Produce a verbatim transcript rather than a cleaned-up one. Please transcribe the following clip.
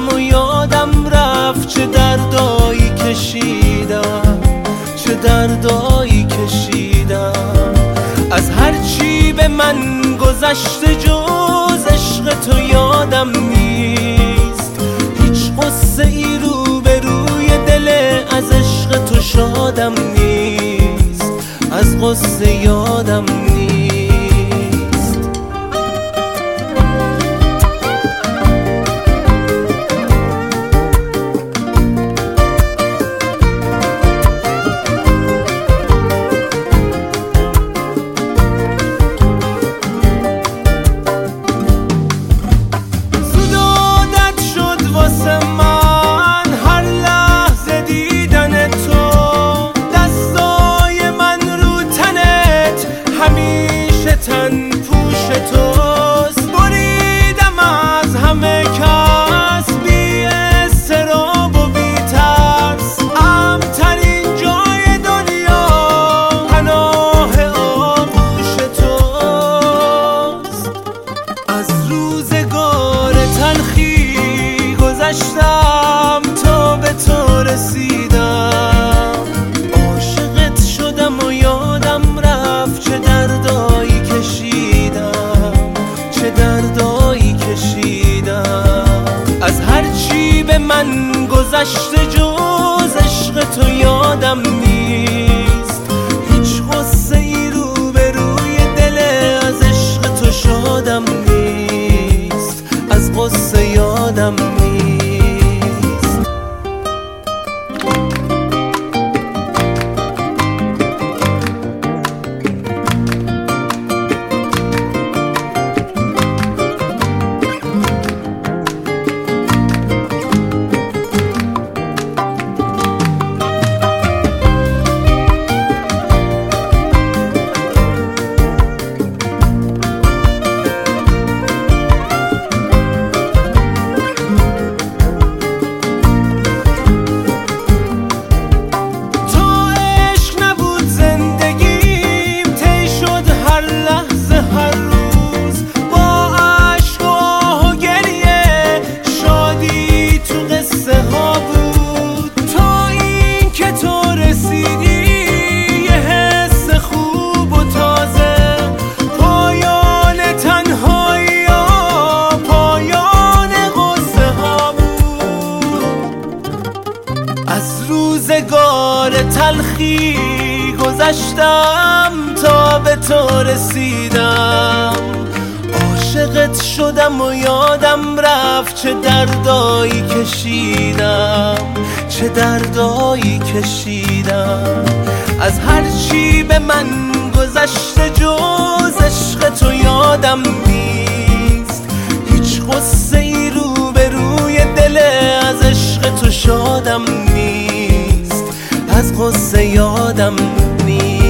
شدم و یادم رفت چه دردایی کشیدم، چه دردایی کشیدم. از هرچی به من گذشته جز عشق تو یادم نیست. هیچ قصه ای رو به روی دل از عشق تو شادم نیست، از قصه یادم نیست. گذشتم تا به تو رسیدم، عاشقت شدم و یادم رفت چه دردایی کشیدم، چه دردایی کشیدم. از هرچی به من گذشته جز عشق تو یادم نیست. هیچ قصه ای رو به روی دل از عشق تو شادم نیست، از قصه یادم نیست. از روزگار تلخی گذشتم تا به تو رسیدم، عاشقت شدم و یادم رفت چه دردایی کشیدم، چه دردایی کشیدم. از هرچی به من گذشته جز عشق تو یادم نیست. هیچ قصه ای رو به روی دل از عشق تو شادم نیست، از قصه یادم نیست.